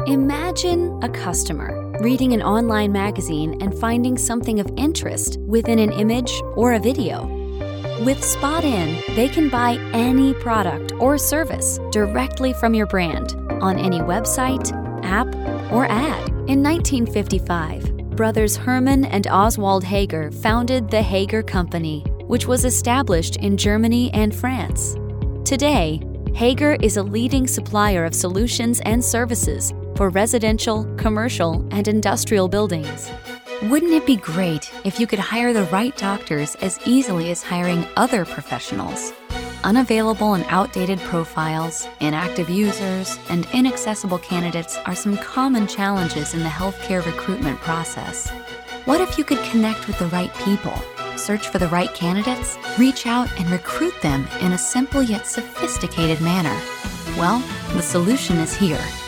Imagine a customer reading an online magazine and finding something of interest within an image or a video. With SpotIn, they can buy any product or service directly from your brand on any website, app, or ad. In 1955, brothers Hermann and Oswald Hager founded the Hager Company, which was established in Germany and France. Today, Hager is a leading supplier of solutions and services for residential, commercial, and industrial buildings. Wouldn't it be great if you could hire the right doctors as easily as hiring other professionals? Unavailable and outdated profiles, inactive users, and inaccessible candidates are some common challenges in the healthcare recruitment process. What if you could connect with the right people, search for the right candidates, reach out and recruit them in a simple yet sophisticated manner? Well, the solution is here.